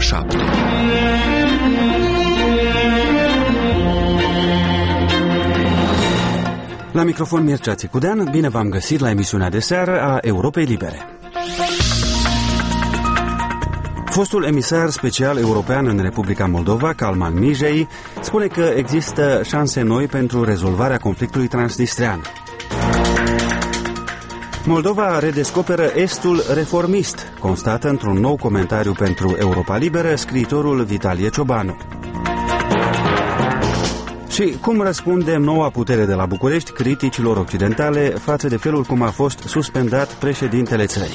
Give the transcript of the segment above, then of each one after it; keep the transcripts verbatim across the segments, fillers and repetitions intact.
șapte. La microfon Mircea Țicudean, bine v-am găsit la emisiunea de seară a Europei Libere. Fostul emisar special european în Republica Moldova, Calman Mijei, spune că există șanse noi pentru rezolvarea conflictului transnistrean. Moldova redescoperă estul reformist, constată într-un nou comentariu pentru Europa Liberă scriitorul Vitalie Ciobanu. Și cum răspunde noua putere de la București criticilor occidentale față de felul cum a fost suspendat președintele țării.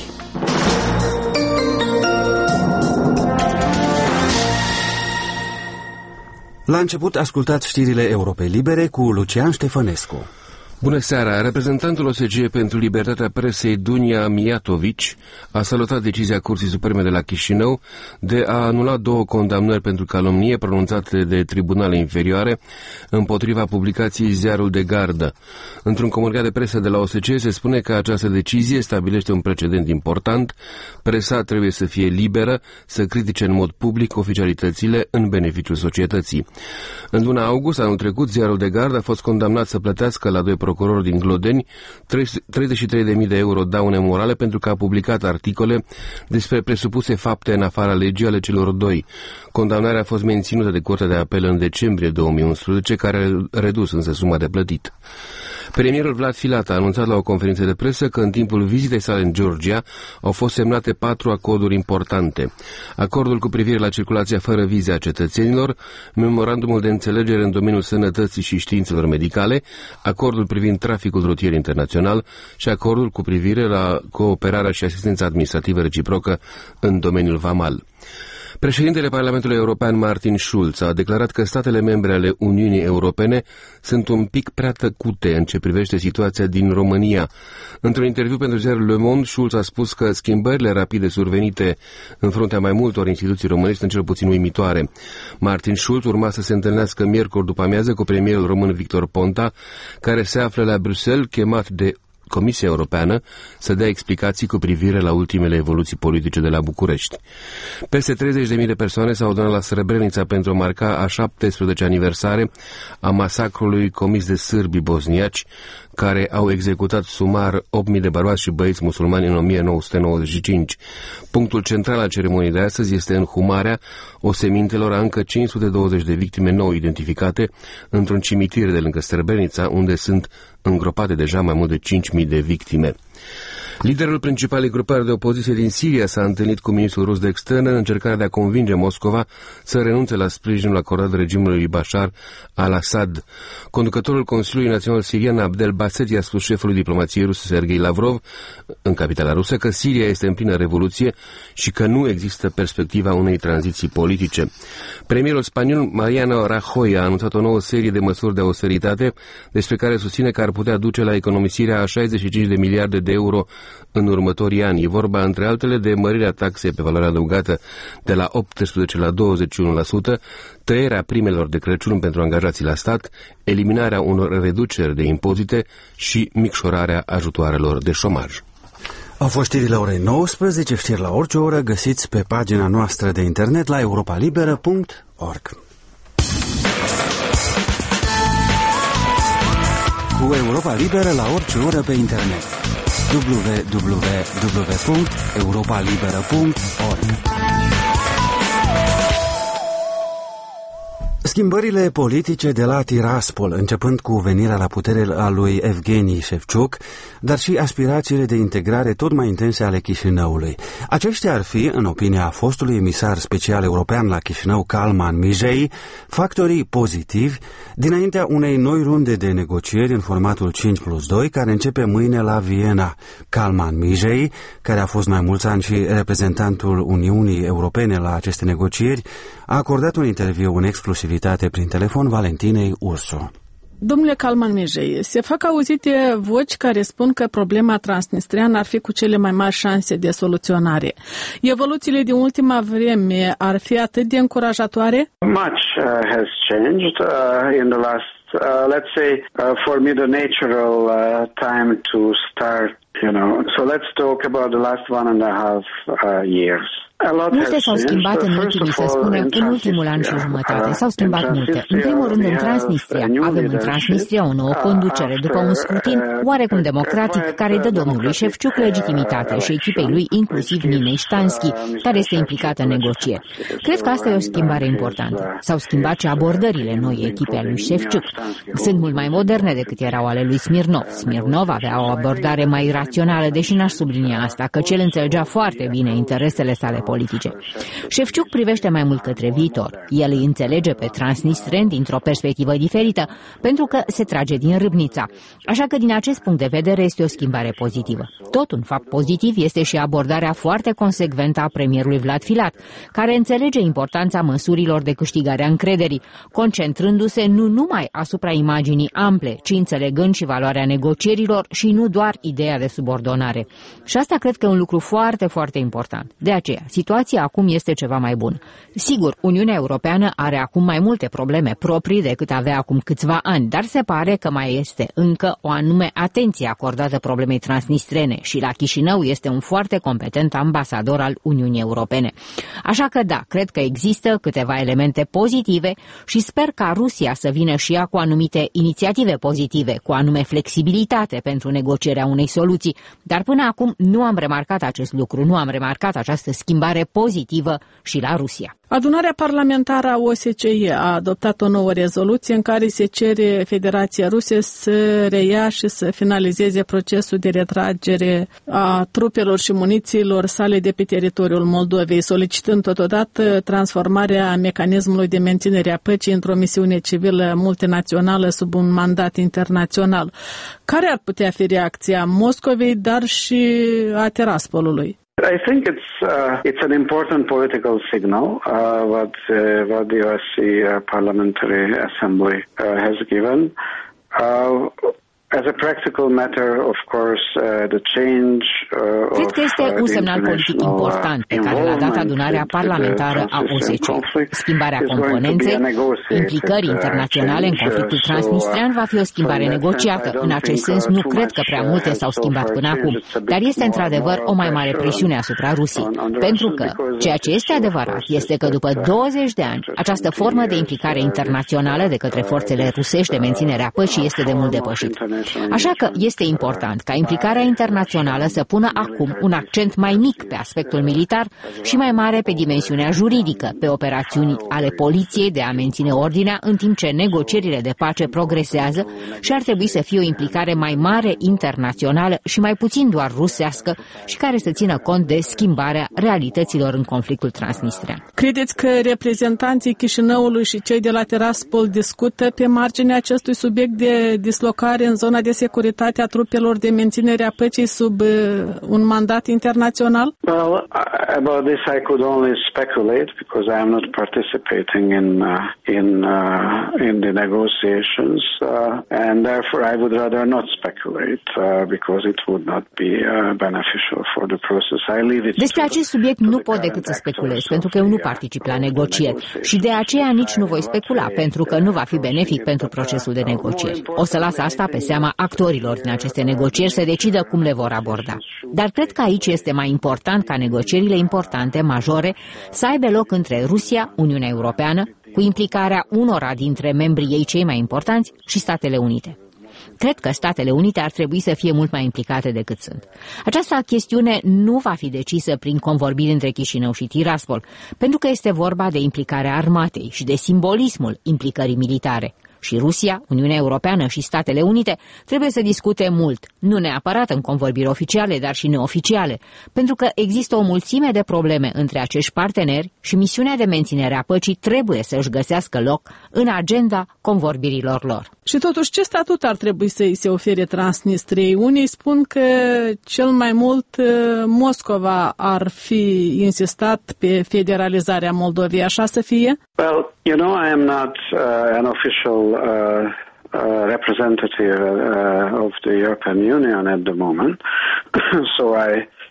La început ascultați știrile Europei Libere cu Lucian Ștefănescu. Bună seara! Reprezentantul O S C E pentru Libertatea Presei, Dunia Mijatović, a salutat decizia Curții Supreme de la Chișinău de a anula două condamnări pentru calomnie pronunțate de tribunale inferioare împotriva publicației Ziarul de Gardă. Într-un comunicat de presă de la O S C E se spune că această decizie stabilește un precedent important. Presa trebuie să fie liberă, să critique în mod public oficialitățile în beneficiul societății. În luna august, anul trecut, Ziarul de Gardă a fost condamnat să plătească la doi procurori din Glodeni treizeci și trei de mii de euro daune morale pentru că a publicat articole despre presupuse fapte în afara legii ale celor doi. Condamnarea a fost menținută de Curtea de Apel în decembrie două mii unsprezece, care a redus însă suma de plătit. Premierul Vlad Filat a anunțat la o conferință de presă că în timpul vizitei sale în Georgia au fost semnate patru acorduri importante. Acordul cu privire la circulația fără vize a cetățenilor, memorandumul de înțelegere în domeniul sănătății și științelor medicale, acordul privind traficul rutier internațional și acordul cu privire la cooperarea și asistența administrativă reciprocă în domeniul vamal. Președintele Parlamentului European Martin Schulz a declarat că statele membre ale Uniunii Europene sunt un pic prea tăcute în ce privește situația din România. Într-un interviu pentru ziarul Le Monde, Schulz a spus că schimbările rapide survenite în fruntea mai multor instituții românești sunt cel puțin uimitoare. Martin Schulz urma să se întâlnească miercuri după amiază cu premierul român Victor Ponta, care se află la Bruxelles, chemat de Comisia Europeană să dea explicații cu privire la ultimele evoluții politice de la București. Peste treizeci de mii de persoane s-au adunat la Srebrenica pentru a marca a șaptesprezecea aniversare a masacrului comis de sârbii bosniaci, care au executat sumar opt mii de bărbați și băieți musulmani în o mie nouă sute nouăzeci și cinci. Punctul central al ceremoniei de astăzi este înhumarea osemintelor a încă cinci sute douăzeci de victime nou identificate într-un cimitir de lângă Srebrenica, unde sunt îngropate deja mai mult de cinci mii de victime. Liderul principalei grupări de opoziție din Siria s-a întâlnit cu ministrul rus de externe în încercarea de a convinge Moscova să renunțe la sprijinul acordat regimului lui Bashar al-Assad. Conducătorul Consiliului Național Sirian, Abdel Basset, a spus șefului diplomației ruse Sergei Lavrov în capitala rusă că Siria este în plină revoluție și că nu există perspectiva unei tranziții politice. Premierul spaniol Mariano Rajoy a anunțat o nouă serie de măsuri de austeritate despre care susține că ar putea duce la economisirea a șaizeci și cinci de miliarde de euro în următorii ani. E vorba, între altele, de mărirea taxei pe valoare adăugată de la optsprezece la douăzeci și unu la sută, tăierea primelor de Crăciun pentru angajații la stat, eliminarea unor reduceri de impozite și micșorarea ajutoarelor de șomaj. Au fost știrile orei nouăsprezece, știri la orice oră, găsiți pe pagina noastră de internet la europa liberă punct org. Cu Europa Liberă la orice oră pe internet. w w w punct europa liberă punct org. Schimbările politice de la Tiraspol, începând cu venirea la putere a lui Evgeni Șefciuc, dar și aspirațiile de integrare tot mai intense ale Chișinăului. Aceștia ar fi, în opinia fostului emisar special european la Chișinău, Calman Mijei, factorii pozitivi dinaintea unei noi runde de negocieri în formatul cinci plus doi, care începe mâine la Viena. Calman Mijei, care a fost mai mulți ani și reprezentantul Uniunii Europene la aceste negocieri, a acordat un interviu în exclusivitate prin telefon Valentinei Ursu. Domnule Calman Mijei, se fac auzite voci care spun că problema transnistriană ar fi cu cele mai mari șanse de soluționare. Evoluțiile din ultima vreme ar fi atât de încurajatoare? Much uh, has changed uh, in the last, uh, let's say, uh, for me the natural uh, time to start You know, so let's talk about the last one and a half uh, years. Multe s-au schimbat în ultimii, să spunem, în ultimul an și jumătate. S-au schimbat multe. În primul rând, în Transnistria. Avem în Transnistria o nouă conducere, după un scrutin oarecum democratic, care dă domnului Șefciuc legitimitate și echipei lui, inclusiv Ninei Ștanski, care este implicată în negocieri. Cred că asta e o schimbare importantă. S-au schimbat și abordările noi echipe a lui Șefciuc. Sunt mult mai moderne decât erau ale lui Smirnov. Smirnov avea o abordare mai rațională, deși n-aș sublinia asta, că el înțelegea foarte bine interesele sale politice. Șefciuc privește mai mult către viitor. El îi înțelege pe transnistreni dintr-o perspectivă diferită, pentru că se trage din râbnița. Așa că din acest punct de vedere este o schimbare pozitivă. Tot un fapt pozitiv este și abordarea foarte consecventă a premierului Vlad Filat, care înțelege importanța măsurilor de câștigare a încrederii, concentrându-se nu numai asupra imaginii ample, ci înțelegând și valoarea negocierilor și nu doar ideea de subordonare. Și asta cred că e un lucru foarte, foarte important. De aceea, situația acum este ceva mai bună. Sigur, Uniunea Europeană are acum mai multe probleme proprii decât avea acum câțiva ani, dar se pare că mai este încă o anume atenție acordată problemei transnistrene și la Chișinău este un foarte competent ambasador al Uniunii Europene. Așa că da, cred că există câteva elemente pozitive și sper ca Rusia să vină și ea cu anumite inițiative pozitive, cu anume flexibilitate pentru negocierea unei soluții, dar până acum nu am remarcat acest lucru, nu am remarcat această schimbare pozitivă și la Rusia. Adunarea parlamentară a O S C E a adoptat o nouă rezoluție în care se cere Federația Rusă să reia și să finalizeze procesul de retragere a trupelor și munițiilor sale de pe teritoriul Moldovei, solicitând totodată transformarea mecanismului de menținere a păcii într-o misiune civilă multinațională sub un mandat internațional. Care ar putea fi reacția Moscovei, dar și a Tiraspolului? I think it's uh, it's an important political signal uh, what uh, what the O S C uh, Parliamentary Assembly uh, has given. Uh, As a practical matter, of course, uh, the change uh, Cred că este un semnal politic important pe care l-a dat adunarea parlamentară a O S C E. Schimbarea componenței, implicării internaționale în conflictul transnistrian va fi o schimbare negociată. În acest sens, nu cred că prea multe s-au schimbat până acum, dar este într-adevăr o mai mare presiune asupra Rusiei. Pentru că, ceea ce este adevărat este că după douăzeci de ani, această formă de implicare internațională de către forțele rusești de menținere a păcii este de mult depășit. Așa că este important ca implicarea internațională să pună acum un accent mai mic pe aspectul militar și mai mare pe dimensiunea juridică, pe operațiuni ale poliției de a menține ordinea în timp ce negocierile de pace progresează și ar trebui să fie o implicare mai mare internațională și mai puțin doar rusească și care să țină cont de schimbarea realităților în conflictul transnistrian. Credeți că reprezentanții Chișinăului și cei de la Tiraspol discută pe marginea acestui subiect de dislocare în zona de securitate a trupelor de menținere a păcii sub uh, un mandat internațional? Well, about this I could only speculate because I am not participating in uh, in uh, in the negotiations uh, and therefore I would rather not speculate uh, because it would not be uh, beneficial for the process. I leave it. Despre acest subiect nu pot decât să speculez pentru că eu nu particip la negocieri și de aceea nici nu voi specula pentru că nu va fi benefic pentru procesul de negocieri. O să las asta pe seama actorilor din aceste negocieri să decidă cum le vor aborda. Dar cred că aici este mai important ca negocierile importante, majore, să aibă loc între Rusia, Uniunea Europeană, cu implicarea unora dintre membrii ei cei mai importanți și Statele Unite. Cred că Statele Unite ar trebui să fie mult mai implicate decât sunt. Această chestiune nu va fi decisă prin convorbiri între Chișinău și Tiraspol, pentru că este vorba de implicarea armatei și de simbolismul implicării militare. Și Rusia, Uniunea Europeană și Statele Unite trebuie să discute mult, nu neapărat în convorbiri oficiale, dar și neoficiale, pentru că există o mulțime de probleme între acești parteneri și misiunea de menținere a păcii trebuie să își găsească loc în agenda convorbirilor lor. Și totuși, ce statut ar trebui să îi se ofere Transnistriei? Unii spun că cel mai mult Moscova ar fi insistat pe federalizarea Moldovei, așa să fie? Well, you know, I am not uh, an official uh, uh, representative uh, of the European Union at the moment, so I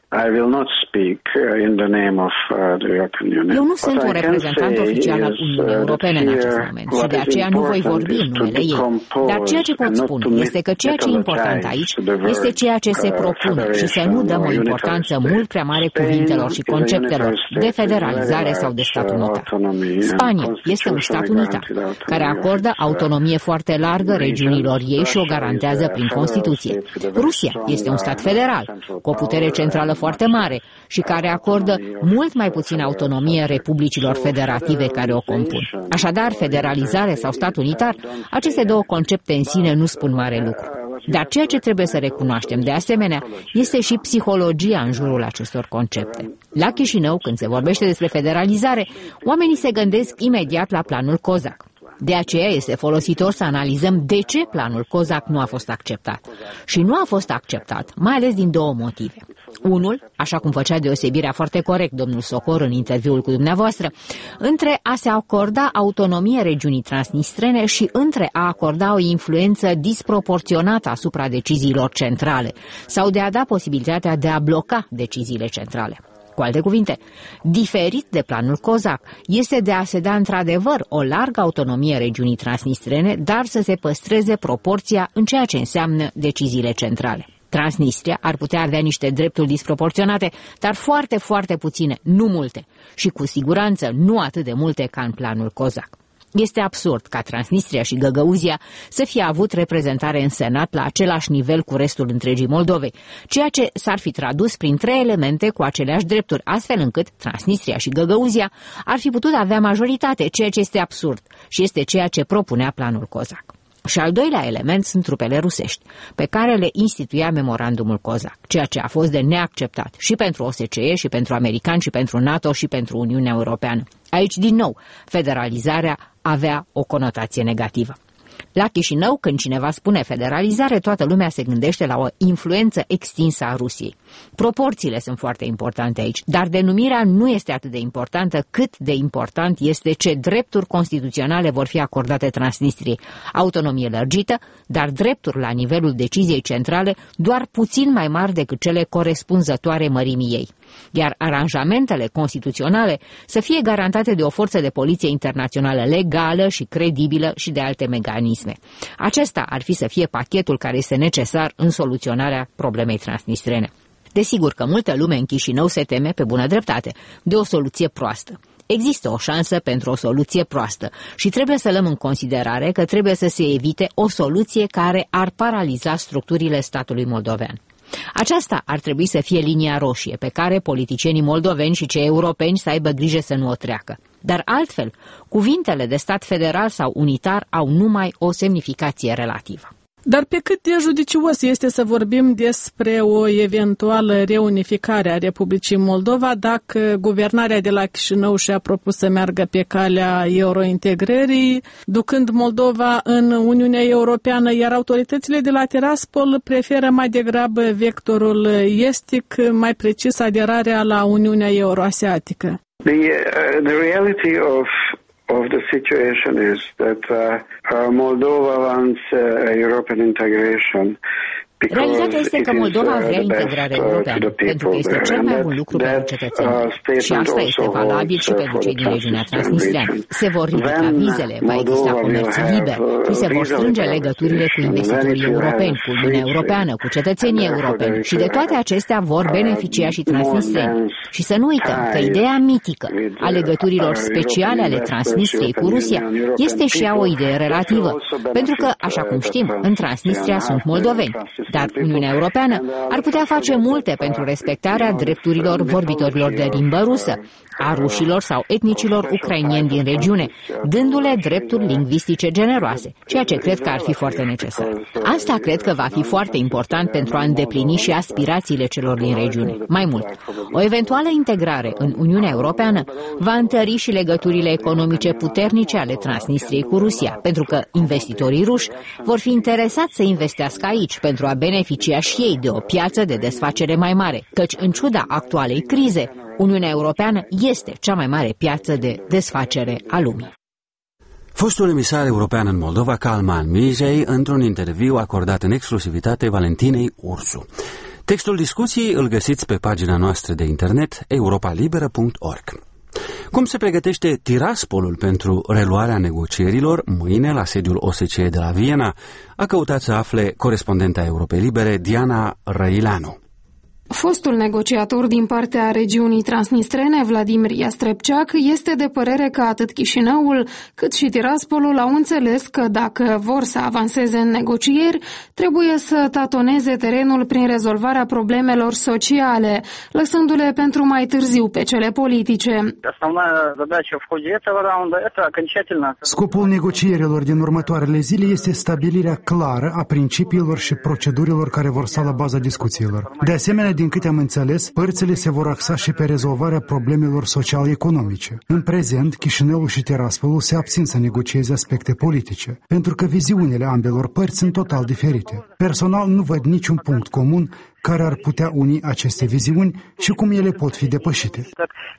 I will not speak in the name of the European Union. Eu nu sunt un reprezentant oficial al Uniunii Europene în acest moment și de aceea nu voi vorbi în numele ei. Dar ceea ce pot spune este că ceea ce e important aici este ceea ce se propune și să nu dăm o importanță mult prea mare cuvintelor și conceptelor de federalizare sau de stat unitar. Spania este un stat unitar care acordă autonomie foarte largă regiunilor ei și o garantează prin Constituție. Rusia este un stat federal cu o putere centrală foarte mare și care acordă mult mai puțină autonomie republicilor federative care o compun. Așadar, federalizare sau stat unitar, aceste două concepte în sine nu spun mare lucru. Dar ceea ce trebuie să recunoaștem de asemenea este și psihologia în jurul acestor concepte. La Chișinău, când se vorbește despre federalizare, oamenii se gândesc imediat la planul COSAC. De aceea este folositor să analizăm de ce planul COSAC nu a fost acceptat. Și nu a fost acceptat, mai ales din două motive. Unul, așa cum făcea deosebirea foarte corect domnul Socor în interviul cu dumneavoastră, între a se acorda autonomie regiunii transnistrene și între a acorda o influență disproporționată asupra deciziilor centrale sau de a da posibilitatea de a bloca deciziile centrale. Cu alte cuvinte, diferit de planul COSAC este de a se da într-adevăr o largă autonomie regiunii transnistrene, dar să se păstreze proporția în ceea ce înseamnă deciziile centrale. Transnistria ar putea avea niște drepturi disproporționate, dar foarte, foarte puține, nu multe, și cu siguranță nu atât de multe ca în planul COSAC. Este absurd ca Transnistria și Găgăuzia să fie avut reprezentare în Senat la același nivel cu restul întregii Moldovei, ceea ce s-ar fi tradus prin trei elemente cu aceleași drepturi, astfel încât Transnistria și Găgăuzia ar fi putut avea majoritate, ceea ce este absurd și este ceea ce propunea planul COSAC. Și al doilea element sunt trupele rusești, pe care le instituia memorandumul COSAC, ceea ce a fost de neacceptat și pentru O S C E, și pentru americani, și pentru NATO, și pentru Uniunea Europeană. Aici, din nou, federalizarea avea o conotație negativă. La Chișinău, când cineva spune federalizare, toată lumea se gândește la o influență extinsă a Rusiei. Proporțiile sunt foarte importante aici, dar denumirea nu este atât de importantă cât de important este ce drepturi constituționale vor fi acordate Transnistriei. Autonomie lărgită, dar drepturi la nivelul deciziei centrale doar puțin mai mari decât cele corespunzătoare mărimii ei. Iar aranjamentele constituționale să fie garantate de o forță de poliție internațională legală și credibilă și de alte mecanisme. Acesta ar fi să fie pachetul care este necesar în soluționarea problemei transnistrene. Desigur că multă lume în Chișinău se teme, pe bună dreptate, de o soluție proastă. Există o șansă pentru o soluție proastă și trebuie să luăm în considerare că trebuie să se evite o soluție care ar paraliza structurile statului moldovean. Aceasta ar trebui să fie linia roșie pe care politicienii moldoveni și cei europeni să aibă grijă să nu o treacă. Dar altfel, cuvintele de stat federal sau unitar au numai o semnificație relativă. Dar pe cât de judicios este să vorbim despre o eventuală reunificare a Republicii Moldova dacă guvernarea de la Chișinău și-a propus să meargă pe calea eurointegrării, ducând Moldova în Uniunea Europeană, iar autoritățile de la Tiraspol preferă mai degrabă vectorul estic, mai precis aderarea la Uniunea Euroasiatică? The, uh, the reality of of the situation is that uh, uh, Moldova wants uh, European integration. Realitatea este că Moldova vrea integrare europeană, pentru că este cel mai bun lucru pentru cetățenii. Și asta este valabil și pentru cei din regiunea transnistreană. Se vor ridica vizele, va exista comerț liber și se vor strânge legăturile cu investitorii europeni, cu Uniunea Europeană, cu cetățenii europeni. Și de toate acestea vor beneficia și transnistreni. Și să nu uităm că ideea mitică a legăturilor speciale ale Transnistriei cu Rusia este și ea o idee relativă. Pentru că, așa cum știm, în Transnistria sunt moldoveni. Dar Uniunea Europeană ar putea face multe pentru respectarea drepturilor vorbitorilor de limbă rusă, a rușilor sau etnicilor ucrainieni din regiune, dându-le drepturi lingvistice generoase, ceea ce cred că ar fi foarte necesar. Asta cred că va fi foarte important pentru a îndeplini și aspirațiile celor din regiune. Mai mult, o eventuală integrare în Uniunea Europeană va întări și legăturile economice puternice ale Transnistriei cu Rusia, pentru că investitorii ruși vor fi interesați să investească aici pentru a beneficia și ei de o piață de desfacere mai mare, căci în ciuda actualei crize, Uniunea Europeană este cea mai mare piață de desfacere a lumii. Fostul emisar european în Moldova, Calman Mijei, într-un interviu acordat în exclusivitate Valentinei Ursu. Textul discuției îl găsiți pe pagina noastră de internet europa liberă punct org. Cum se pregătește Tiraspolul pentru reluarea negocierilor mâine la sediul O S C E de la Viena? A căutat să afle corespondenta Europei Libere, Diana Răileanu. Fostul negociator din partea regiunii transnistrene, Vladimir Iastrepceac, este de părere că atât Chișinăul cât și Tiraspolul au înțeles că dacă vor să avanseze în negocieri, trebuie să tatoneze terenul prin rezolvarea problemelor sociale, lăsându-le pentru mai târziu pe cele politice. Scopul negocierilor din următoarele zile este stabilirea clară a principiilor și procedurilor care vor sta la baza discuțiilor. De asemenea, din câte am înțeles, părțile se vor axa și pe rezolvarea problemelor social-economice. În prezent, Chișinăul și Tiraspolul se abțin să negocieze aspecte politice, pentru că viziunile ambelor părți sunt total diferite. Personal, nu văd niciun punct comun care ar putea uni aceste viziuni și cum ele pot fi depășite.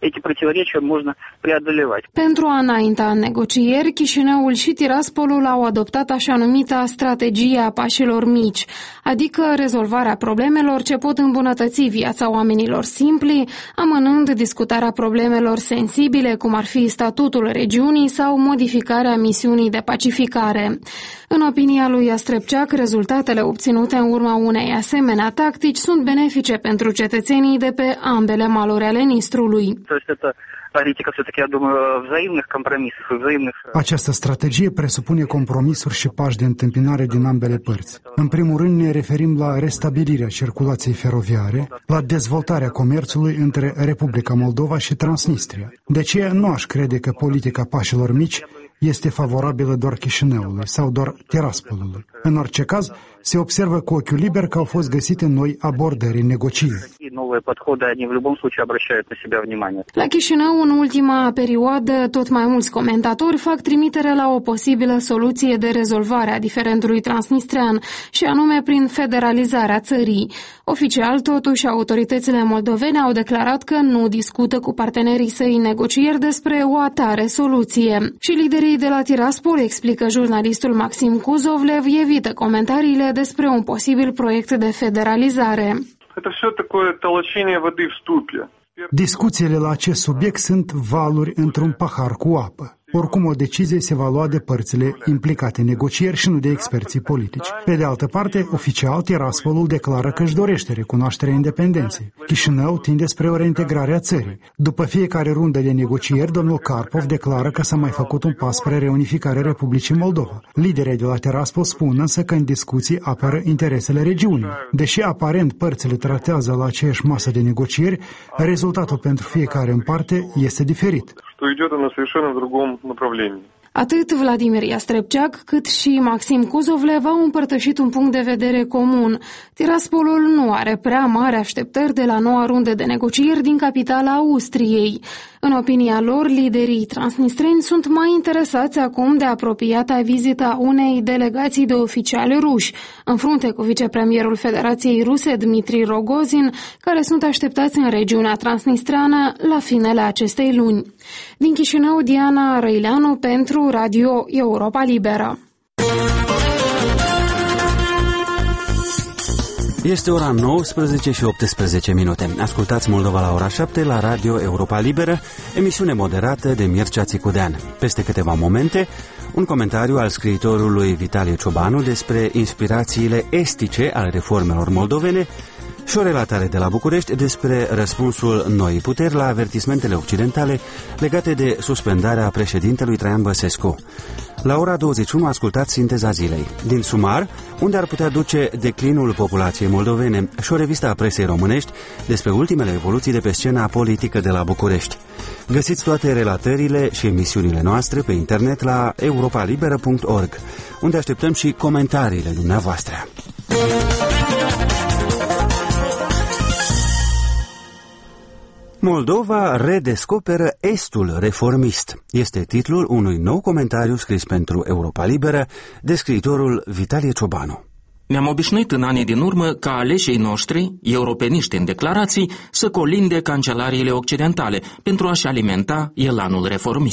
Pentru a înainta în negocieri, Chișinăul și Tiraspolul au adoptat așa numita strategie a pașilor mici, adică rezolvarea problemelor ce pot îmbunătăți viața oamenilor simpli, amânând discutarea problemelor sensibile, cum ar fi statutul regiunii sau modificarea misiunii de pacificare. În opinia lui Iastrepceac, rezultatele obținute în urma unei asemenea tactici sunt benefice pentru cetățenii de pe ambele maluri ale Nistrului. Această strategie presupune compromisuri și pași de întâmpinare din ambele părți. În primul rând ne referim la restabilirea circulației feroviare, la dezvoltarea comerțului între Republica Moldova și Transnistria. De aceea nu aș crede că politica pașilor mici este favorabilă doar Chișinăului sau doar Tiraspolului. În orice caz, se observă cu ochiul liber că au fost găsite noi abordări în negocieri. La Chișinău, în ultima perioadă, tot mai mulți comentatori fac trimitere la o posibilă soluție de rezolvare a diferendului transnistrean, și anume prin federalizarea țării. Oficial, totuși, autoritățile moldovene au declarat că nu discută cu partenerii săi în negocieri despre o atare soluție. Și liderii de la Tiraspol, explică jurnalistul Maxim Kuzovlev, evită comentariile despre un posibil proiect de federalizare. Discuțiile la acest subiect sunt valuri într-un pahar cu apă. Oricum, o decizie se va lua de părțile implicate în negocieri și nu de experții politici. Pe de altă parte, oficial, Tiraspolul declară că își dorește recunoașterea independenței. Chișinău tinde spre o reintegrare a țării. După fiecare rundă de negocieri, domnul Karpov declară că s-a mai făcut un pas spre reunificarea Republicii Moldova. Liderii de la Tiraspol spun însă că în discuții apără interesele regiunii. Deși aparent părțile tratează la aceeași masă de negocieri, rezultatul pentru fiecare în parte este diferit. Atât Vladimir Iastrepceac cât și Maxim Kuzovlev au împărtășit un punct de vedere comun. Tiraspolul nu are prea mari așteptări de la noua rundă de negocieri din capitala Austriei. În opinia lor, liderii transnistreni sunt mai interesați acum de apropiata vizita unei delegații de oficiali ruși, în frunte cu vicepremierul Federației Ruse, Dmitri Rogozin, care sunt așteptați în regiunea transnistreană la finele acestei luni. Din Chișinău, Diana Răileanu pentru Radio Europa Liberă. Este ora nouăsprezece și optsprezece minute. Ascultați Moldova la ora șapte la Radio Europa Liberă, emisiune moderată de Mircea Țicudean. Peste câteva momente, un comentariu al scriitorului Vitalie Ciobanu despre inspirațiile estice ale reformelor moldovene și o relatare de la București despre răspunsul noii puteri la avertismentele occidentale legate de suspendarea președintelui Traian Băsescu. La ora douăzeci și unu ascultați Sinteza zilei. Din Sumar, unde ar putea duce declinul populației moldovene, și o revistă a presei românești despre ultimele evoluții de pe scena politică de la București. Găsiți toate relatările și emisiunile noastre pe internet la europa liberă punct org, unde așteptăm și comentariile dumneavoastră. Moldova redescoperă Estul reformist. Este titlul unui nou comentariu scris pentru Europa Liberă de scriitorul Vitalie Ciobanu. Ne-am obișnuit în anii din urmă ca aleșii noștri, europeniști în declarații, să colinde cancelariile occidentale pentru a-și alimenta elanul reformist.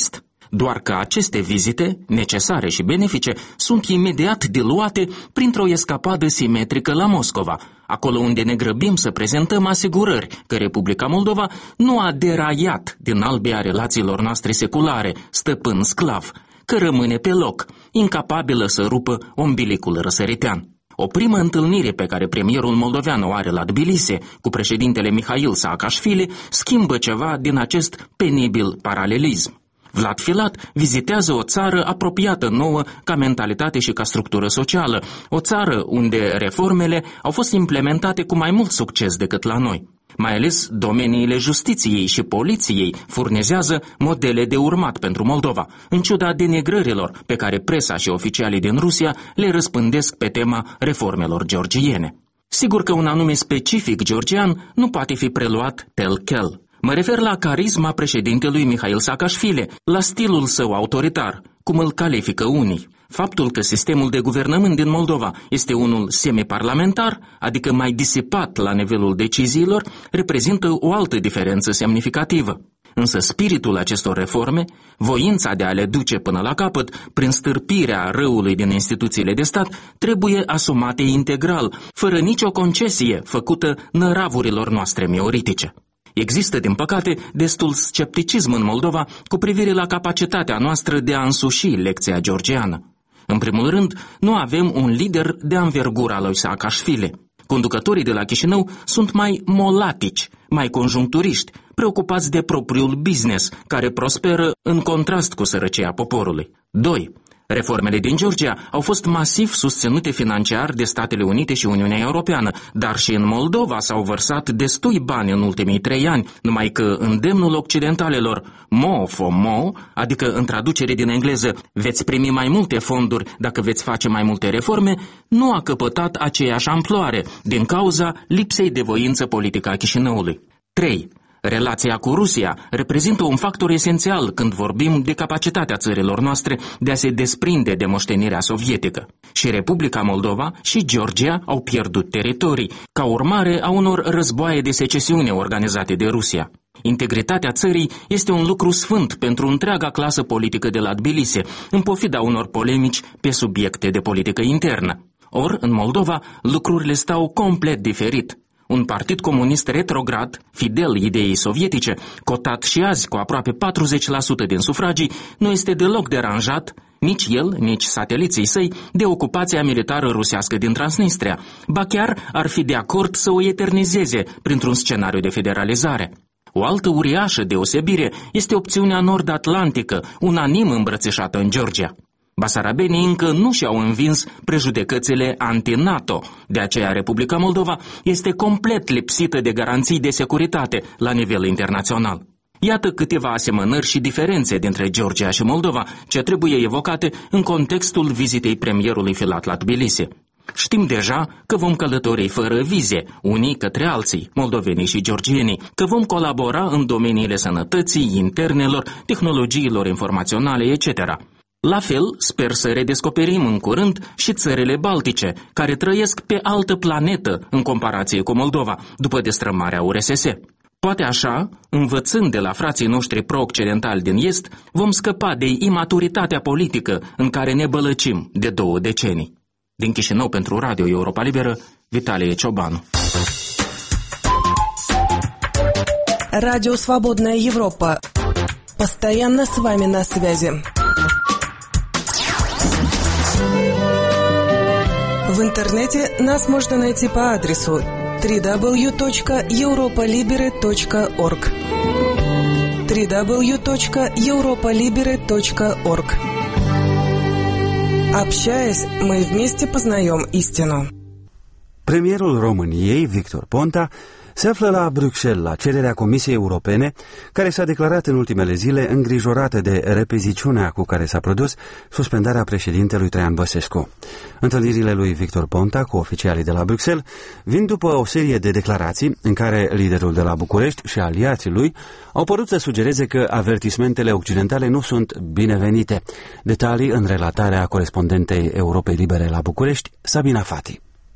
Doar că aceste vizite, necesare și benefice, sunt imediat diluate printr-o escapadă simetrică la Moscova, acolo unde ne grăbim să prezentăm asigurări că Republica Moldova nu a deraiat din albia relațiilor noastre seculare, stăpân-sclav, că rămâne pe loc, incapabilă să rupă ombilicul răsăritean. O primă întâlnire pe care premierul moldovean o are la Tbilisi cu președintele Mihail Saakashvili schimbă ceva din acest penibil paralelism. Vlad Filat vizitează o țară apropiată nouă ca mentalitate și ca structură socială, o țară unde reformele au fost implementate cu mai mult succes decât la noi. Mai ales domeniile justiției și poliției furnizează modele de urmat pentru Moldova, în ciuda denigrărilor pe care presa și oficialii din Rusia le răspândesc pe tema reformelor georgiene. Sigur că un anume specific georgian nu poate fi preluat tel-quel. Mă refer la carisma președintelui Mihail Saakashvili, la stilul său autoritar, cum îl califică unii. Faptul că sistemul de guvernământ din Moldova este unul semiparlamentar, adică mai disipat la nivelul deciziilor, reprezintă o altă diferență semnificativă. Însă spiritul acestor reforme, voința de a le duce până la capăt, prin stârpirea răului din instituțiile de stat, trebuie asumate integral, fără nicio concesie făcută năravurilor noastre mioritice. Există, din păcate, destul scepticism în Moldova cu privire la capacitatea noastră de a însuși lecția georgiană. În primul rând, nu avem un lider de anvergura lui Saakashvili. Conducătorii de la Chișinău sunt mai molatici, mai conjuncturiști, preocupați de propriul business, care prosperă în contrast cu sărăcia poporului. doi. Reformele din Georgia au fost masiv susținute financiar de Statele Unite și Uniunea Europeană, dar și în Moldova s-au vărsat destui bani în ultimii trei ani, numai că îndemnul occidentalelor more for more, adică în traducere din engleză veți primi mai multe fonduri dacă veți face mai multe reforme, nu a căpătat aceeași amploare din cauza lipsei de voință politică a Chișinăului. trei. Relația cu Rusia reprezintă un factor esențial când vorbim de capacitatea țărilor noastre de a se desprinde de moștenirea sovietică. Și Republica Moldova și Georgia au pierdut teritorii, ca urmare a unor războaie de secesiune organizate de Rusia. Integritatea țării este un lucru sfânt pentru întreaga clasă politică de la Tbilisi, în pofida unor polemici pe subiecte de politică internă. Or, în Moldova, lucrurile stau complet diferit. Un partid comunist retrograd, fidel ideii sovietice, cotat și azi cu aproape patruzeci la sută din sufragii, nu este deloc deranjat, nici el, nici sateliții săi, de ocupația militară rusească din Transnistria, ba chiar ar fi de acord să o eternizeze printr-un scenariu de federalizare. O altă uriașă deosebire este opțiunea nord-atlantică, unanim îmbrățișată în Georgia. Basarabenii încă nu și-au învins prejudecățile anti-NATO, de aceea Republica Moldova este complet lipsită de garanții de securitate la nivel internațional. Iată câteva asemănări și diferențe dintre Georgia și Moldova, ce trebuie evocate în contextul vizitei premierului Filat la Tbilisi. Știm deja că vom călători fără vize, unii către alții, moldovenii și georgienii, că vom colabora în domeniile sănătății, internelor, tehnologiilor informaționale, et cetera. La fel, sper să redescoperim în curând și țările baltice, care trăiesc pe altă planetă în comparație cu Moldova, după destrămarea U R S S. Poate așa, învățând de la frații noștri pro-occidentali din Est, vom scăpa de imaturitatea politică în care ne bălăcim de două decenii. Din Chișinău pentru Radio Europa Liberă, Vitalie Ciobanu. Radio Свободная Европа. Постоянно с вами на связи. В интернете нас можно найти по адресу дабл ю дабл ю дабл ю точка европа либере точка орг дабл ю дабл ю дабл ю точка европа либере точка орг. Общаясь, мы вместе познаем истину. Premierul României, Victor Ponta, se află la Bruxelles la cererea Comisiei Europene, care s-a declarat în ultimele zile îngrijorată de repeziciunea cu care s-a produs suspendarea președintelui Traian Băsescu. Întâlnirile lui Victor Ponta cu oficialii de la Bruxelles vin după o serie de declarații în care liderul de la București și aliații lui au părut să sugereze că avertismentele occidentale nu sunt binevenite. Detalii în relatarea corespondentei Europei Libere la București, Sabina Fati.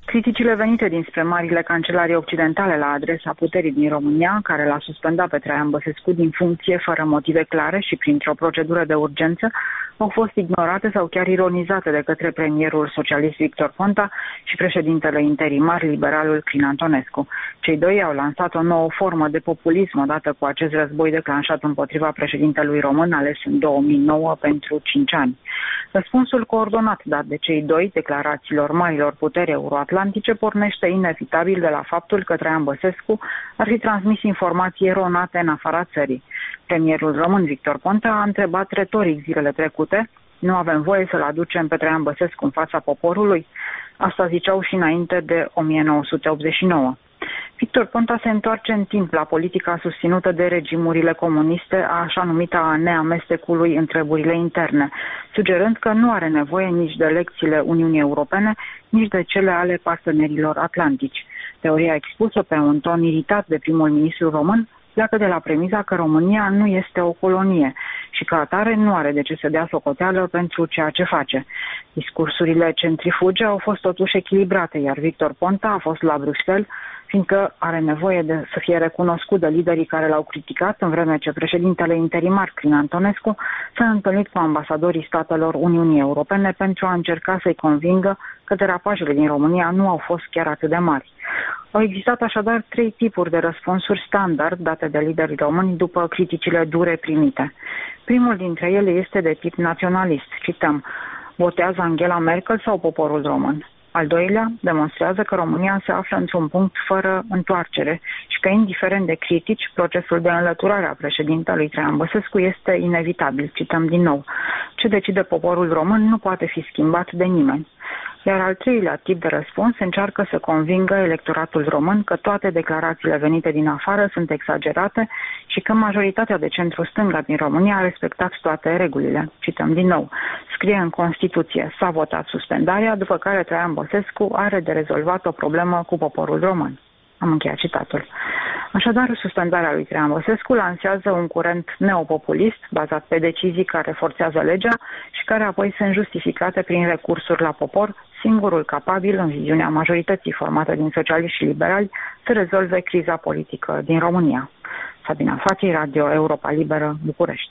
Criticile venite dinspre marile cancelarii occidentale la adresa puterii din România, care l-a suspendat pe Traian Băsescu din funcție fără motive clare și printr-o procedură de urgență, au fost ignorate sau chiar ironizate de către premierul socialist Victor Ponta și președintele interimar liberalul Crin Antonescu. Cei doi au lansat o nouă formă de populism odată cu acest război declanșat împotriva președintelui român ales în două mii nouă pentru cinci ani. Răspunsul coordonat dat de cei doi declarațiilor marilor puteri euroatlantice pornește inevitabil de la faptul că Traian Băsescu ar fi transmis informații eronate în afara țării. Premierul român Victor Ponta a întrebat retoric zilele trecute: nu avem voie să-l aducem pe Traian Băsescu în fața poporului? Asta ziceau și înainte de o mie nouă sute optzeci și nouă. Victor Ponta se întoarce în timp la politica susținută de regimurile comuniste, a așa numita a neamestecului în treburile interne, sugerând că nu are nevoie nici de lecțiile Uniunii Europene, nici de cele ale partenerilor atlantici. Teoria expusă pe un ton iritat de primul ministru român pleacă de la premiza că România nu este o colonie și ca atare nu are de ce să dea socoteală pentru ceea ce face. Discursurile centrifuge au fost totuși echilibrate, iar Victor Ponta a fost la Bruxelles, fiindcă are nevoie de să fie recunoscut de liderii care l-au criticat, în vreme ce președintele interimar Crin Antonescu s-a întâlnit cu ambasadorii statelor Uniunii Europene pentru a încerca să-i convingă că derapajele din România nu au fost chiar atât de mari. Au existat așadar trei tipuri de răspunsuri standard date de liderii români după criticile dure primite. Primul dintre ele este de tip naționalist. Cităm: votează Angela Merkel sau poporul român? Al doilea demonstrează că România se află într-un punct fără întoarcere și că, indiferent de critici, procesul de înlăturare a președintelui Traian Băsescu este inevitabil. Cităm din nou: ce decide poporul român nu poate fi schimbat de nimeni. Iar al treilea tip de răspuns încearcă să convingă electoratul român că toate declarațiile venite din afară sunt exagerate și că majoritatea de centru-stânga din România a respectat toate regulile. Cităm din nou: scrie în Constituție, s-a votat suspendarea, după care Traian Băsescu are de rezolvat o problemă cu poporul român. Am încheiat citatul. Așadar, suspendarea lui Traian Băsescu lansează un curent neopopulist bazat pe decizii care forțează legea și care apoi sunt justificate prin recursuri la popor, singurul capabil, în viziunea majorității formată din socialiști și liberali, să rezolve criza politică din România. Sabina Fații, Radio Europa Liberă, București.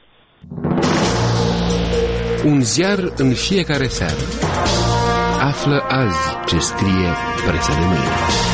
Un ziar în fiecare seară. Află azi ce scrie presa de mâine.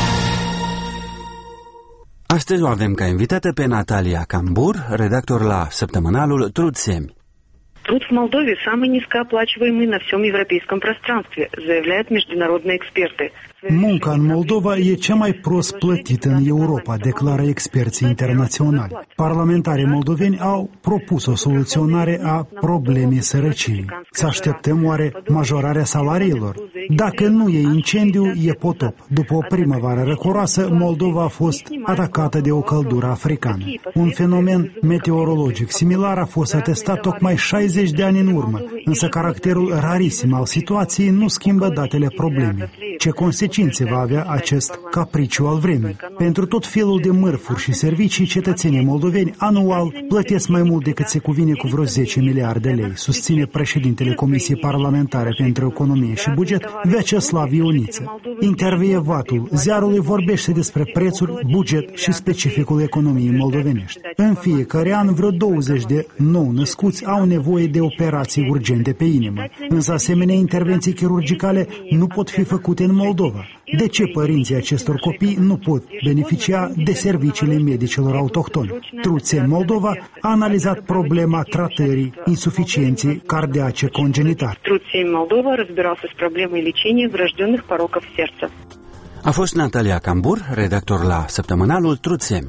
Astăzi o avem ca invitată pe Natalia Cambur, redactor la săptămânalul Труд семь. Труд в Молдове самый низкооплачиваемый на всем европейском пространстве, заявляют международные эксперты. Munca în Moldova e cea mai prost plătită în Europa, declară experții internaționali. Parlamentarii moldoveni au propus o soluționare a problemei sărăciei. Să așteptăm oare majorarea salariilor? Dacă nu e incendiu, e potop. După o primăvară răcoroasă, Moldova a fost atacată de o căldură africană. Un fenomen meteorologic similar a fost atestat tocmai șaizeci de ani în urmă, însă caracterul rarisim al situației nu schimbă datele problemei. Ce consecințe va avea acest capriciu al vremii? Pentru tot felul de mărfuri și servicii, cetățenii moldoveni anual plătesc mai mult decât se cuvine cu vreo zece miliarde de lei, susține președintele Comisiei Parlamentare pentru Economie și Buget, Vyacheslav Ioniță. Intervievatul ziarului vorbește despre prețuri, buget și specificul economiei moldovenești. În fiecare an, vreo douăzeci de nou născuți au nevoie de operații urgente pe inimă, însă asemenea intervenții chirurgicale nu pot fi făcute în Moldova. De ce părinții acestor copii nu pot beneficia de serviciile medicilor autohtoni? Tруд семь Moldova a analizat problema tratării insuficienței cardiace congenitare. Tруд семь Moldova разбирался с проблемой лечения врожденных пороков сердца. A fost Natalia Cambur, redactor la săptămânalul Tруд семь.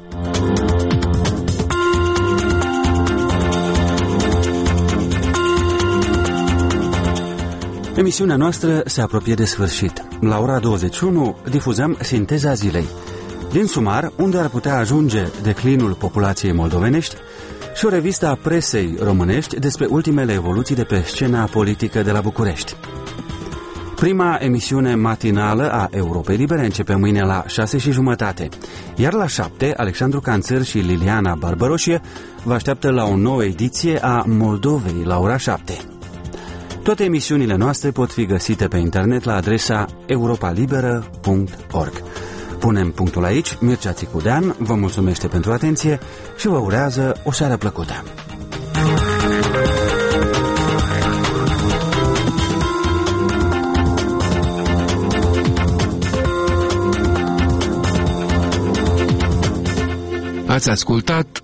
Emisiunea noastră se apropie de sfârșit. La ora douăzeci și unu difuzăm Sinteza zilei. Din sumar, unde ar putea ajunge declinul populației moldovenești, și o revistă a presei românești despre ultimele evoluții de pe scena politică de la București. Prima emisiune matinală a Europei Libere începe mâine la șase și jumătate, iar la șapte, Alexandru Canțăr și Liliana Barbaroșie vă așteaptă la o nouă ediție a Moldovei la ora șapte. Toate emisiunile noastre pot fi găsite pe internet la adresa europa liberă punct org. Punem punctul aici. Mircea Țicudean vă mulțumește pentru atenție și vă urează o seară plăcută. Ați ascultat